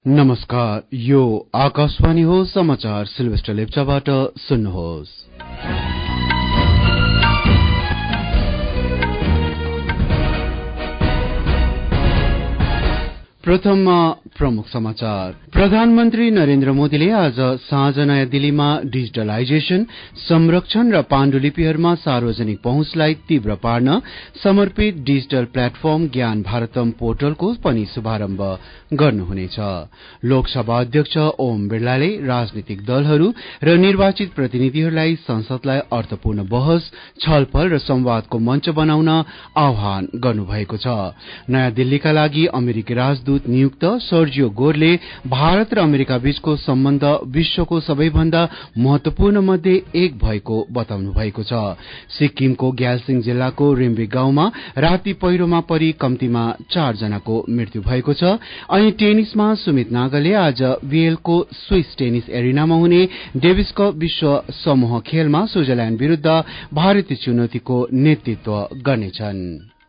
नमस्कार, यो आकाशवाणी हो। समाचार सिल्भेस्टर लेप्चाबाट सुन्नुहोस्। प्रथममा प्रमुख समाचार। प्रधानमन्त्री नरेन्द्र मोदीले आज साँझ नयाँ दिल्लीमा डिजिटलाइजेशन, संरक्षण र पाण्डुलिपिहरूमा सार्वजनिक पहुँचलाई तीव्र पार्न समर्पित डिजिटल प्लेटफर्म ज्ञान भारतम पोर्टलको पनि शुभारम्भ गर्नुहुनेछ। लोकसभा अध्यक्ष ओम बिरलाले राजनीतिक दलहरू र निर्वाचित प्रतिनिधिहरूलाई संसदलाई अर्थपूर्ण बहस, छलफल र संवादको मञ्च बनाउन आह्वान गर्नुभएको छ। नयाँ दिल्लीका लागि अमेरिकी राजदूत नियुक्त सर्जियो गोरले भारत र अमेरिका बीचको सम्बन्ध विश्वको सबैभन्दा महत्वपूर्ण मध्ये एक भएको बताउनु भएको छ। सिक्किमको ग्यालसिङ जिल्लाको रिम्बिक गाउँमा राति पहिरोमा परि कम्तीमा 4 जनाको मृत्यु भएको छ। अनि टेनिसमा सुमित नागलले आज भिएलको स्विस टेनिस एरिनामा हुने डेभिस कप विश्व समूह खेलमा स्विजरल्याण्ड विरूद्ध भारतीय चुनौतीको नेतृत्व गर्नेछन्।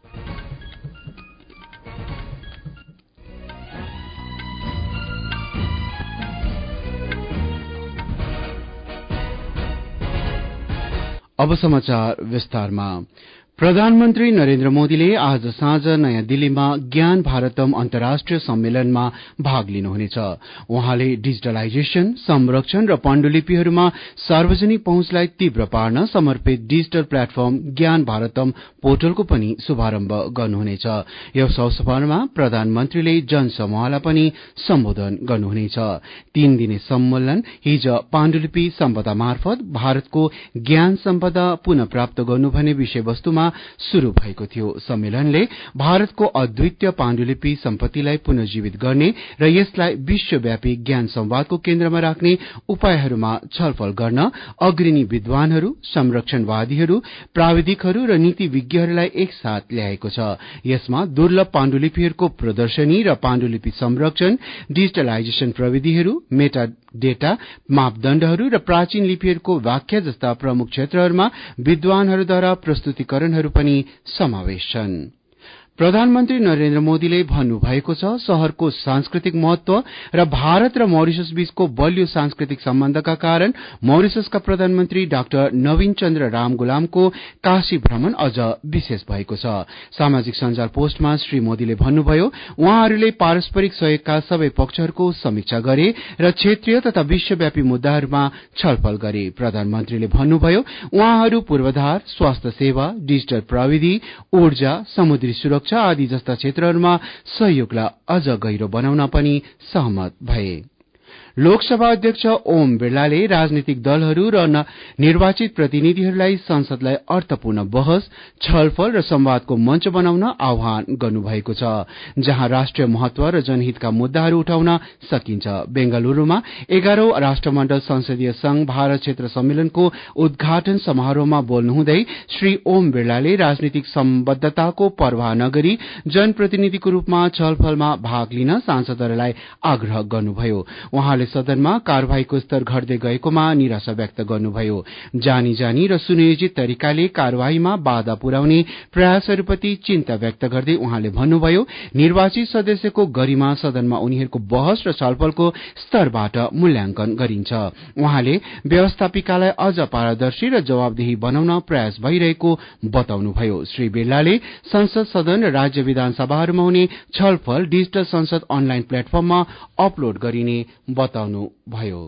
अब समाचार विस्तारमा। प्रधानमन्त्री नरेन्द्र मोदीले आज साँझ नयाँ दिल्लीमा ज्ञान भारतम अन्तर्राष्ट्रिय सम्मेलनमा भाग लिनुहुनेछ। उहाँले डिजिटलाइजेशन, संरक्षण र पाण्डुलिपिहरूमा सार्वजनिक पहुँचलाई तीव्र पार्न समर्पित डिजिटल प्लेटफर्म ज्ञान भारतम पोर्टलको पनि शुभारम्भ गर्नुहुनेछ। यस अवसरमा प्रधानमन्त्रीले जनसमूहलाई पनि सम्बोधन गर्नुहुनेछ। 3 दिने सम्मेलन हिज पाण्डुलिपि सम्पदा मार्फत भारतको ज्ञान सम्पदा पुनः प्राप्त गर्नु भन्ने विषयवस्तुमा शुरू भएको थियो। सम्मेलनले भारतको अद्वितीय पाण्डुलिपि सम्पत्तिलाई पुनर्जीवित गर्ने र यसलाई विश्वव्यापी ज्ञान संवादको केन्द्रमा राख्ने उपायहरूमा छलफल गर्न अग्रणी विद्वानहरू, संरक्षणवादीहरू, प्राविधिकहरू र नीति विज्ञहरूलाई एकसाथ ल्याएको छ। यसमा दुर्लभ पाण्डुलिपिहरूको प्रदर्शनी र पाण्डुलिपि संरक्षण, डिजिटलाइजेशन प्रविधिहरू, मेटा डेटा, मापदण्डहरू र प्राचीन लिपिहरूको व्याख्या जस्ता प्रमुख क्षेत्रहरूमा विद्वानहरूद्वारा प्रस्तुतिकरणहरू पनि समावेश छन्। प्रधानमन्त्री नरेन्द्र मोदीले भन्नुभएको छ, शहरको सांस्कृतिक महत्व र भारत र मरिशस बीचको बलियो सांस्कृतिक सम्बन्धका कारण मरिशसका प्रधानमन्त्री डाक्टर नवीन चन्द्र रामगुलामको काशी भ्रमण अझ विशेष भएको छ। सामाजिक सञ्जाल पोस्टमा श्री मोदीले भन्नुभयो, उहाँहरूले पारस्परिक सहयोगका सबै पक्षहरूको समीक्षा गरे र क्षेत्रीय तथा विश्वव्यापी मुद्दाहरूमा छलफल गरे। प्रधानमन्त्रीले भन्नुभयो, उहाँहरू पूर्वाधार, स्वास्थ्य सेवा, डिजिटल प्रविधि, ऊर्जा, समुद्री सुरक्षा आदि जस्ता क्षेत्रहरूमा सहयोगलाई अझ गहिरो बनाउन पनि सहमत भए। लोकसभा अध्यक्ष ओम बिरलाले राजनीतिक दलहरू र निर्वाचित प्रतिनिधिहरूलाई संसदलाई अर्थपूर्ण बहस, छलफल र संवादको मञ्च बनाउन आह्वान गर्नुभएको छ, जहाँ राष्ट्रिय महत्व र जनहितका मुद्दाहरू उठाउन सकिन्छ। बेंगलुरूमा 11औं राष्ट्रमण्डल संसदीय संघ भारत क्षेत्र सम्मेलनको उद्घाटन समारोहमा बोल्नुहुँदै श्री ओम बिरलाले राजनीतिक सम्बद्धताको पर्वाह नगरी जनप्रतिनिधिको रूपमा छलफलमा भाग लिन सांसदहरूलाई आग्रह गर्नुभयो। उहाँले सदनमा कार्यवाहीको स्तर घट्दै गएकोमा निराशा व्यक्त गर्नुभयो। जानी र सुनियोजित तरिकाले कार्यवाहीमा बाधा पुर्याउने प्रयासहरूप्रति चिन्ता व्यक्त गर्दै उहाँले भन्नुभयो, निर्वाचित सदस्यको गरिमा सदनमा उनीहरूको बहस र छलफलको स्तरबाट मूल्याङ्कन गरिन्छ। उहाँले व्यवस्थापिकालाई अझ पारदर्शी र जवाबदेही बनाउन प्रयास भइरहेको बताउनुभयो। श्री बिरलाले संसद सदन र राज्य विधानसभाहरूमा हुने छलफल डिजिटल संसद अनलाइन प्लेटफर्ममा अपलोड गरिने बताउनु भयो।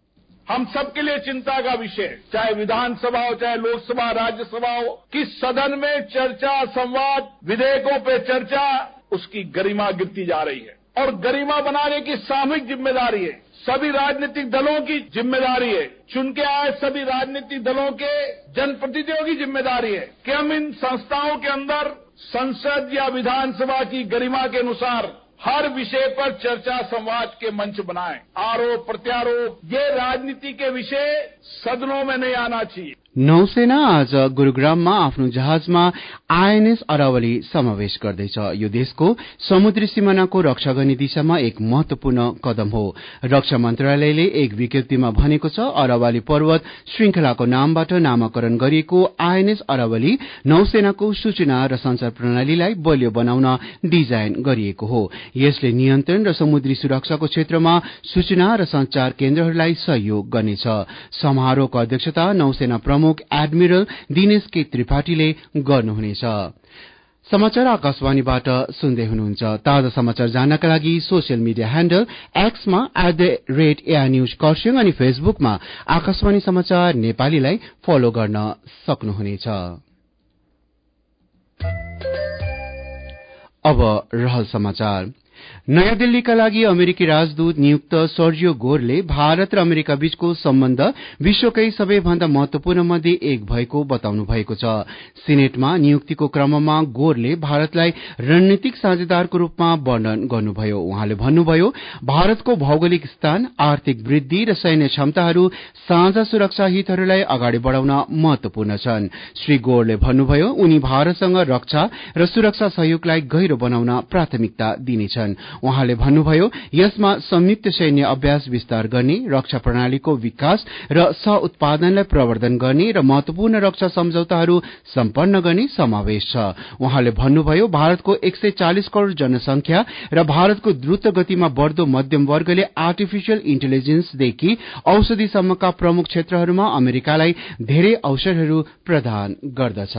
हम सबके लिए चिंता का विषय, चाहे विधानसभा हो, चाहे लोकसभा, राज्यसभा हो, कि सदन में चर्चा, संवाद, विधेयकों पे चर्चा, उसकी गरिमा गिरती जा रही है और गरिमा बनाने की सामूहिक जिम्मेदारी है, सभी राजनीतिक दलों की जिम्मेदारी है, चुन के आए सभी राजनीतिक दलों के जनप्रतिनिधियों की जिम्मेदारी है कि हम इन संस्थाओं के अंदर संसद या विधानसभा की गरिमा के अनुसार हर विषय पर चर्चा संवाद के मंच बनाएं। आरोप प्रत्यारोप ये राजनीति के विषय सदनों में नहीं आना चाहिए। नौसेना आज गुरूग्राममा आफ्नो जहाजमा आईएनएस अरावली समावेश गर्दैछ। यो देशको समुद्री सीमानाको रक्षा गर्ने दिशामा एक महत्वपूर्ण कदम हो। रक्षा मन्त्रालयले एक विज्ञप्तिमा भनेको छ, अरावली पर्वत श्रृंखलाको नामबाट नामाकरण गरिएको आईएनएस अरावली नौसेनाको सूचना र संचार प्रणालीलाई बलियो बनाउन डिजाइन गरिएको हो। यसले नियन्त्रण र समुद्री सुरक्षाको क्षेत्रमा सूचना र संचार केन्द्रहरूलाई सहयोग गर्नेछ। समारोहको अध्यक्षता नौसेना प्रमुख एडमिरल दिनेश के त्रिपाठीले गर्नुहुनेछ। समाचार आकाशवाणीबाट सुन्दै हुनुहुन्छ। ताजा समाचार जान्नका लागि सोशल मिडिया ह्यान्डल एक्समा @AirNews खरसाङ अनि फेसबुकमा आकाशवाणी समाचार नेपालीलाई फलो गर्न सक्नुहुनेछ। अब रहल समाचार। नयाँ दिल्लीका लागि अमेरिकी राजदूत नियुक्त सर्जियो गोरले भारत र अमेरिका बीचको सम्बन्ध विश्वकै सबैभन्दा महत्वपूर्ण मध्ये एक भएको बताउनु भएको छ। सिनेटमा नियुक्तिको क्रममा गोरले भारतलाई रणनीतिक साझेदारको रूपमा वर्णन गर्नुभयो। उहाँले भन्नुभयो, भारतको भौगोलिक स्थान, आर्थिक वृद्धि र सैन्य क्षमताहरू साझा सुरक्षा हितहरूलाई अगाडि बढ़ाउन महत्वपूर्ण छन्। श्री गोरले भन्नुभयो, उनी भारतसँग रक्षा र सुरक्षा सहयोगलाई गहिरो बनाउन प्राथमिकता दिनेछन्। उहाँले भन्नुभयो, यसमा संयुक्त सैन्य अभ्यास विस्तार गर्ने, रक्षा प्रणालीको विकास र सह उत्पादनलाई प्रवर्धन गर्ने र महत्वपूर्ण रक्षा सम्झौताहरू सम्पन्न गर्ने समावेश छ। उहाँले भन्नुभयो, भारतको 140 करोड़ जनसंख्या र भारतको द्रुत गतिमा बढ़दो मध्यम वर्गले आर्टिफिशियल इन्टेलिजेन्सदेखि औषधिसम्मका प्रमुख क्षेत्रहरूमा अमेरिकालाई धेरै अवसरहरू प्रदान गर्दछ।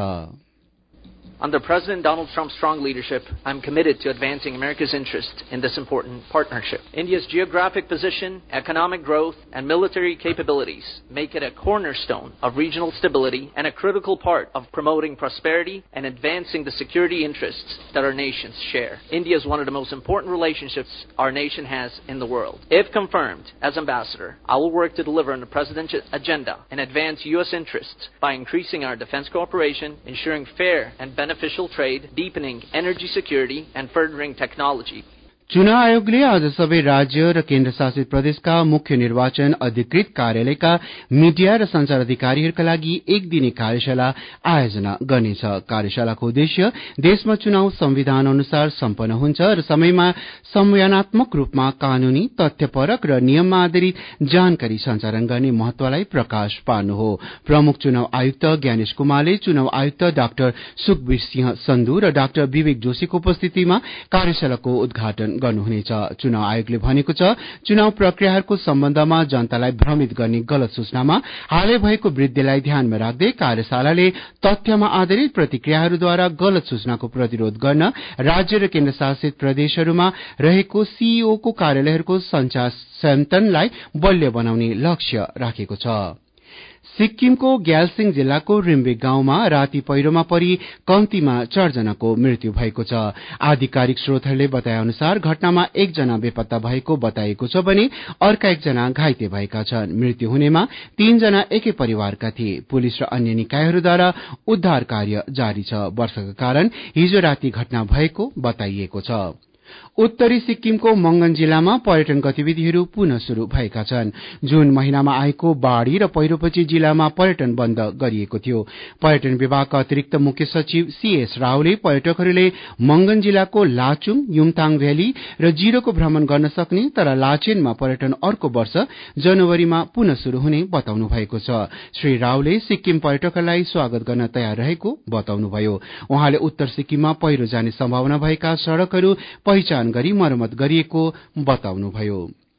Under President Donald Trump's strong leadership, I am committed to advancing America's interest in this important partnership. India's geographic position, economic growth, and military capabilities make it a cornerstone of regional stability and a critical part of promoting prosperity and advancing the security interests that our nations share. India is one of the most important relationships our nation has in the world. If confirmed as ambassador, I will work to deliver on the president's agenda and advance U.S. interests by increasing our defense cooperation, ensuring fair and beneficial trade, deepening energy security, and furthering technology. चुनाव आयोगले आज सबै राज्य र केन्द्र शासित प्रदेशका मुख्य निर्वाचन अधिकृत कार्यालयका मीडिया र संचार अधिकारीहरूका लागि एक दिने कार्यशाला आयोजना गर्नेछ। कार्यशालाको उद्देश्य देशमा चुनाव संविधान अनुसार सम्पन्न हुन्छ र समयमा संवयनात्मक रूपमा कानूनी, तथ्यपरक र नियममा आधारित जानकारी संचालन गर्ने महत्वलाई प्रकाश पार्नु हो। प्रमुख चुनाव आयुक्त ज्ञानेश कुमारले चुनाव आयुक्त डाक्टर सुखबीर सिंह सन्धु र डाक्टर विवेक जोशीको उपस्थितिमा कार्यशालाको उद्घाटन गर्नुहुनेछ। चुनाव आयोगले भनेको छ, चुनाव प्रक्रियाहरूको सम्बन्धमा जनतालाई भ्रमित गर्ने गलत सूचनामा हालै भएको वृद्धिलाई ध्यानमा राख्दै कार्यशालाले तथ्यमा आधारित प्रतिक्रियाहरूद्वारा गलत सूचनाको प्रतिरोध गर्न राज्य र केन्द्र शासित प्रदेशहरूमा रहेको सीईओ को कार्यालयहरूको संचार संयन्त्रलाई बलियो बनाउने लक्ष्य राखेको छ। सिक्किमको ग्यालसिङ जिल्लाको रिम्बिक गाउँमा राति पहिरोमा परि कम्तीमा 4 जनाको मृत्यु भएको छ। आधिकारिक स्रोतहरूले बताए अनुसार घटनामा 1 जना बेपत्ता भएको बताइएको छ भने अर्का 1 जना घाइते भएका छन्। मृत्यु हुनेमा 3 जना एकै परिवारका थिए। पुलिस र अन्य निकायहरूद्वारा उद्धार कार्य जारी छ। वर्षाका कारण हिजो राति घटना भएको बताइएको छ। उत्तरी सिक्किमको मंगन जिल्लामा पर्यटन गतिविधिहरू पुनः शुरू भएका छन्। जून महिनामा आएको बाढ़ी र पहिरोपछि जिल्लामा पर्यटन बन्द गरिएको थियो। पर्यटन विभागका अतिरिक्त मुख्य सचिव सीएस रावले पर्यटकहरूले मंगन जिल्लाको लाचुङ, युमथाङ भ्याली र जिरोको भ्रमण गर्न सक्ने तर लाचेनमा पर्यटन अर्को वर्ष जनवरीमा पुनः शुरू हुने बताउनु भएको छ। श्री रावले सिक्किम पर्यटकहरूलाई स्वागत गर्न तयार रहेको बताउनुभयो। उहाँले उत्तर सिक्किममा पहिरो जाने सम्भावना भएका सड़कहरू पहिचान गरी मरम्मत गरिएको बताउनुभयो।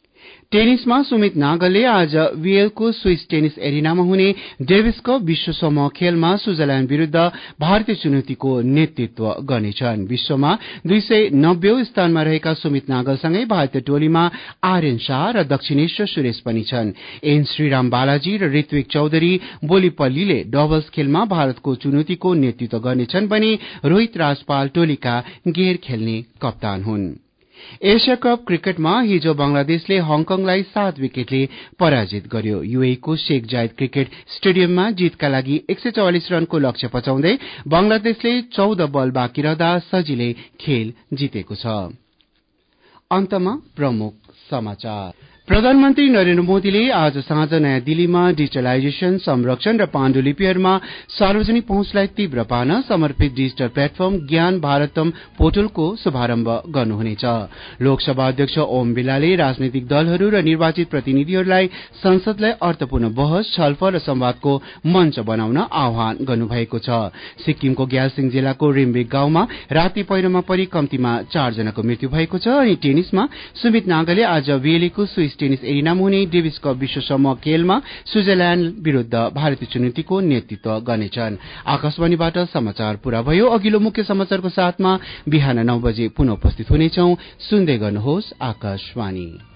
टेनिसमा सुमित नागलले आज वीएलको स्विस टेनिस एरिनामा हुने डेभिस कप विश्व समूह खेलमा स्विजरल्याण्ड विरूद्ध भारतीय चुनौतीको नेतृत्व गर्नेछन्। विश्वमा 290औं स्थानमा रहेका सुमित नागलसँगै भारतीय टोलीमा आर्यन शाह र दक्षिणेश्वर सुरेश पनि छन्। एन श्रीराम बालाजी र ऋत्विक चौधरी बोलीपल्लीले डबल्स खेलमा भारतको चुनौतीको नेतृत्व गर्नेछन् भने रोहित राजपाल टोलीका गैर खेल्ने कप्तान हुन्। एशिया कप क्रिकेटमा हिजो बंगलादेशले हङकङलाई 7 विकेटले पराजित गर्यो। यूएईको शेख जायद क्रिकेट स्टेडियममा जीतका लागि 144 रनको लक्ष्य पचाउँदै बंगलादेशले 14 बल बाँकी रहँदा सजिलै खेल जितेको छ। अन्तमा प्रमुख समाचार। प्रधानमन्त्री नरेन्द्र मोदीले आज साँझ नयाँ दिल्लीमा डिजिटलाइजेशन, संरक्षण र पाण्डुलिपिहरूमा सार्वजनिक पहुँचलाई तीव्र पार्न समर्पित डिजिटल प्लेटफर्म ज्ञान भारतम पोर्टलको शुभारम्भ गर्नुहुनेछ। लोकसभा अध्यक्ष ओम बिरलाले राजनैतिक दलहरू र निर्वाचित प्रतिनिधिहरूलाई संसदलाई अर्थपूर्ण बहस, छलफल र संवादको मञ्च बनाउन आह्वान गर्नुभएको छ। सिक्किमको ग्यालसिङ जिल्लाको रिम्बिक गाउँमा राति पहिरोमा परि कम्तीमा 4 जनाको मृत्यु भएको छ। अनि टेनिसमा सुमित नागलले आज VLEको स्विस टेनिस एरिनामा हुने डेभिस कप विश्व समूह खेलमा स्विजरल्याण्ड विरूद्ध भारतीय चुनौतीको नेतृत्व गर्नेछन्। आकाशवाणीबाट समाचार पूरा भयो। अघिल्लो मुख्य समाचारको साथमा बिहान 9 बजे पुनः उपस्थित हुनेछौं। सुन्दै गर्नुहोस् आकाशवाणी।